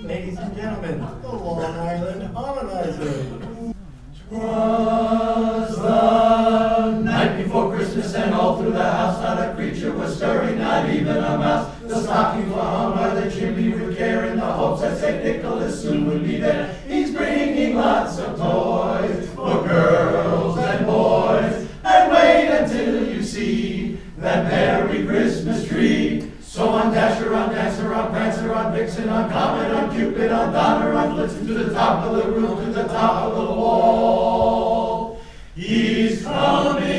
Ladies and gentlemen, the Long Island Harmonizer. 'Twas the night before Christmas, and all through the house not a creature was stirring, not even a mouse. The stockings were hung by the chimney with care, in the hopes that St. Nicholas soon would be there. He's bringing lots of toys for girls and boys, and wait until you see that merry Christmas tree. So on Dasher, on Dancer, on Prancer, on Vixen, on Comet, on Cupid, on Donner, on Blitzen, to the top of the roof, to the top of the wall. He's coming.